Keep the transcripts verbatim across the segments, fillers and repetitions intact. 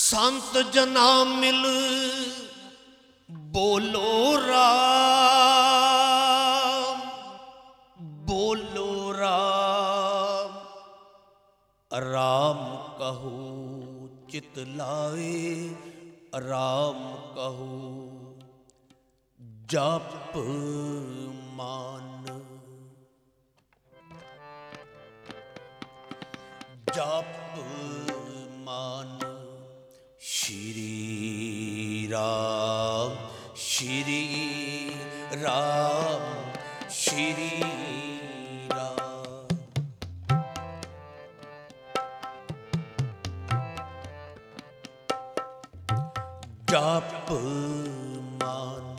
संत जना मिल बोलो राम, बोलो राम। राम कहो चित लाए, राम कहो जप मान। जप मान श्री राम, श्री राम, श्री राम। जप मान,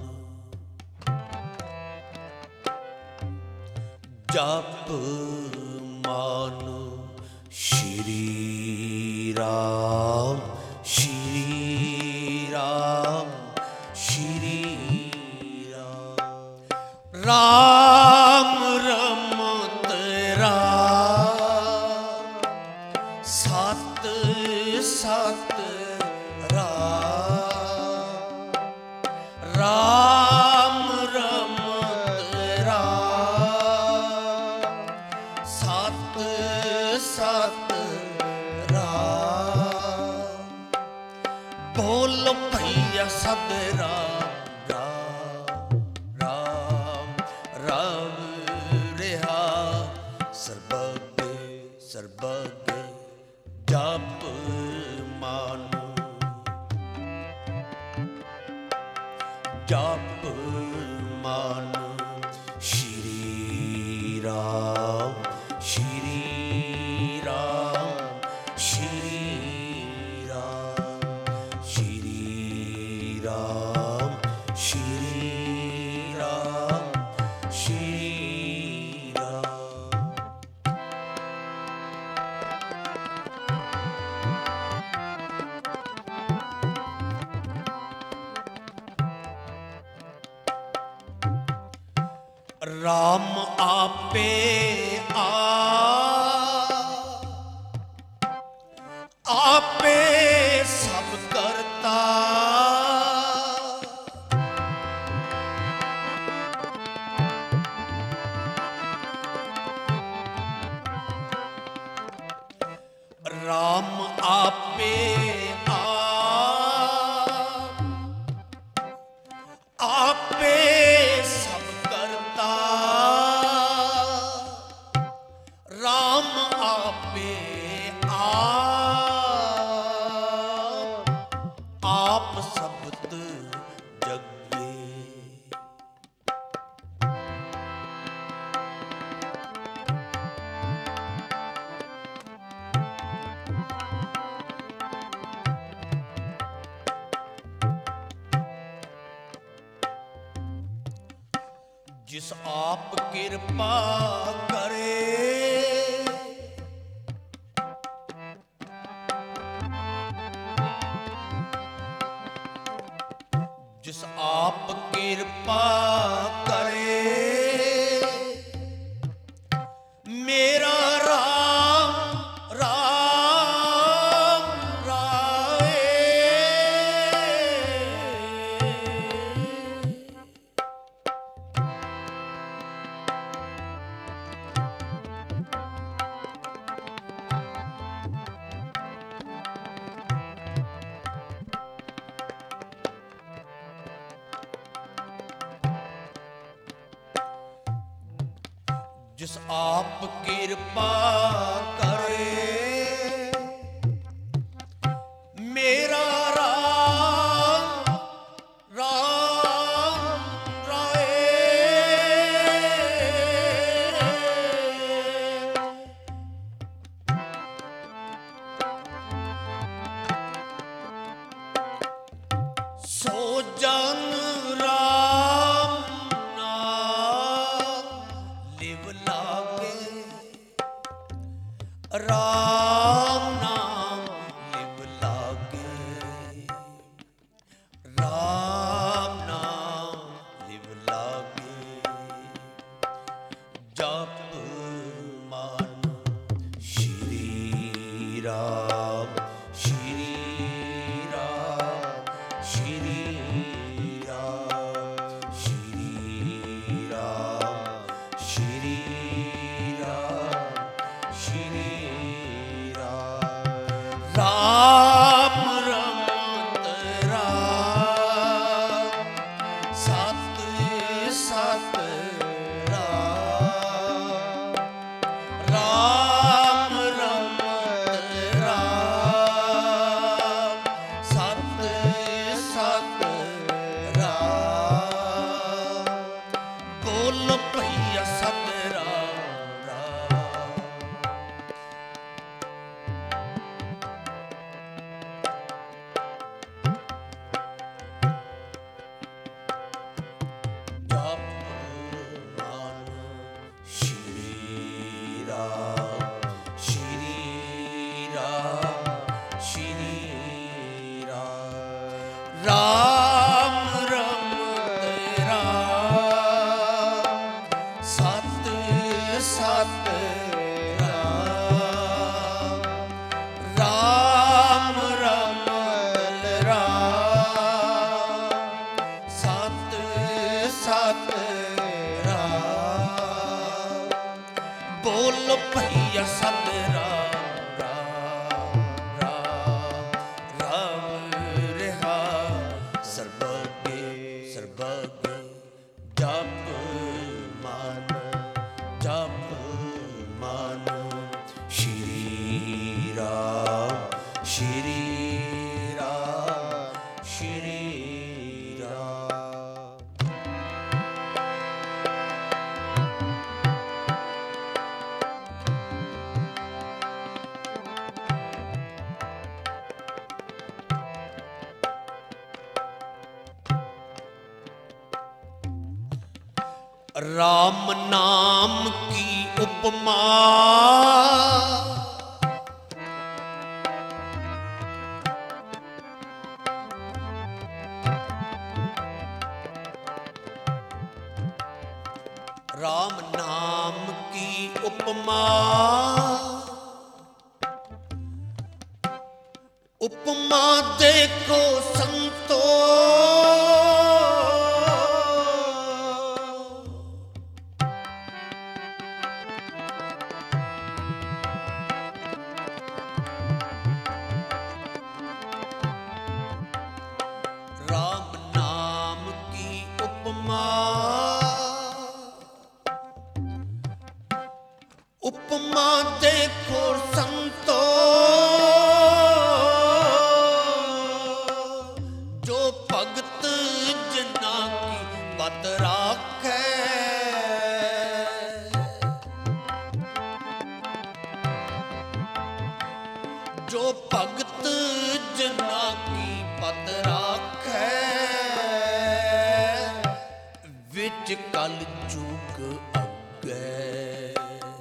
जप मान श्री राम, श्री राम, श्री राम। राम रमत राम, सत सत राम। राम रमत राम, सत सत राम। बोल भैया सद राम, राम राम रिहा सर्वज्ञ सर्वज्ञ। जप मान, जप मान श्री राम, श्री राम, श्री राम, श्री राम, श्री राम, श्री राम। राम आपे आ, आपे सब करता। राम आपे आ, आपे सब करता। राम आपे आप, आप सबत जगे। जिस आप कृपा करे, जिस आप कृपा करे। मेरा राम राम राए, जिस आप कृपा करे। मेरा राम राम राए, सो जन राम नाम लिव लागे। राम नाम लिव लागे, राम नाम लिव लागे। जप मान श्री राम, श्री ਰਾਮ ਰਮਤ ਰਾਮ ਸਤ ਸਤ ਰਾਮ ਰਾਮ ਰਮਤ ਰਾਮ ਸਤ ਸਤ ਰਾਮ ਬੋਲ ਭਈਆ ਸਤ ਰਾਮ ਰਾਮ ਰਾਮ ਰਾਮ ਰਿਹਾ ਸਰਬਗੇ ਸਰਬਗੇ ਜਪ ਮਨ ਜਪ ਮਨ ਸ਼੍ਰੀ ਰਾਮ ਸ਼੍ਰੀ ਰਾਮ ਸ਼੍ਰੀ ਰਾਮ। राम नाम की उपमा राम नाम की उपमा उपमा देखो संतो राम नाम की उपमा उपमा देखो संतो जो भगत जना की पत राखे जो भगत जना की पत राखे विच कल जुग अगे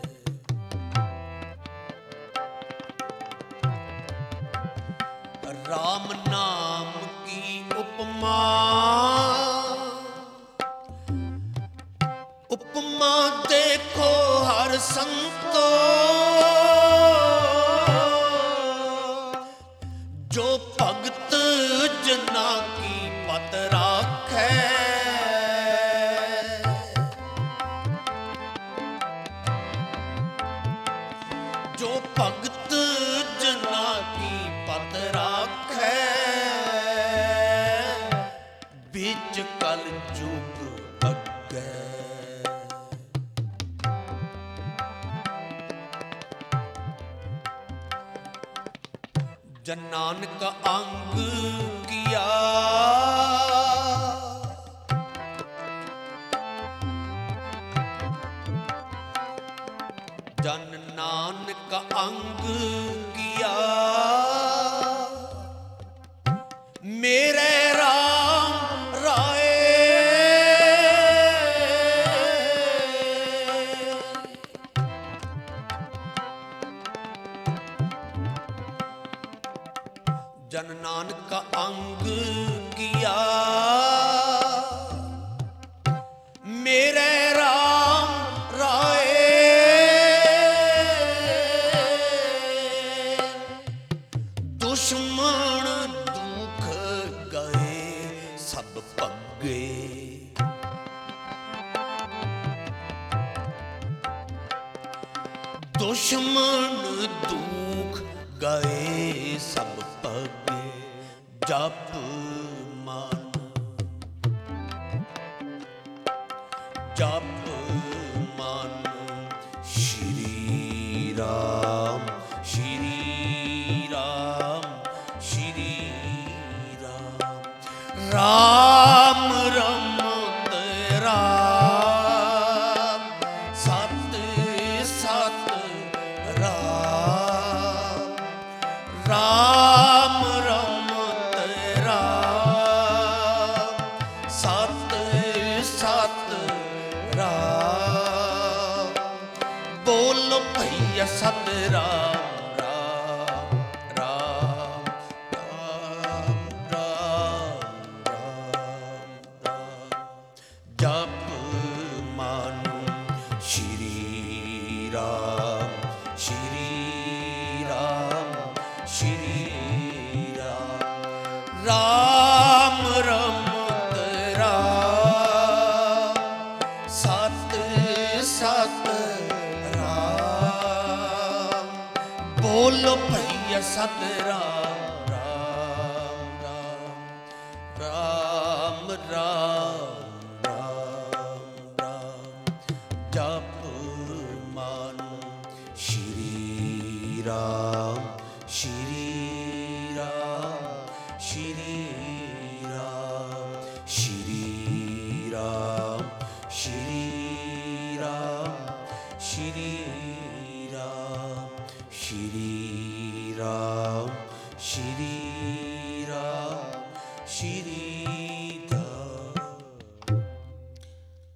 राम नाम की उपमा उपमा देखो हर संतो जो भगत जना की पत राखे जो भगत जना की पत राखे बीच कल जुग अगे जन नानक अंग किया जन नानक अंग किया मेरे राम राय जन नानक अंग किया मेरे राम राय दुश्मन दुख गए सब पगे दुश्मन दुख गए सब पगे जप मन जप मन श्री राम श्री राम श्री राम राम रमत राम सत सत राम राम रमत राम सत सत राम बोल भैया सत राम राम राम राम राम ਰਾਮ ਰਮਤ ਰਾਮ, ਸਤ ਸਤ ਰਾਮ, ਬੋਲੋ ਭਈਆ ਸਤ ਰਾਮ, ਰਾਮ ਰਾਮ ਰਾਮ ਰਾਮ ਰਾਮ, ਜਪ ਮਾਨੋ ਸ਼੍ਰੀ ਰਾਮ, ਸ਼੍ਰੀ ਰਾਮ, ਸ਼੍ਰੀ ਰਾਮ, ਸ਼੍ਰੀ ਰਾਮ, ਸ਼੍ਰੀ ਰਾਮ, ਸ਼੍ਰੀ ਰਾਮ, ਸ਼੍ਰੀ ਰਾਮ, ਸ਼੍ਰੀ ਰਾਮ, ਸ਼੍ਰੀ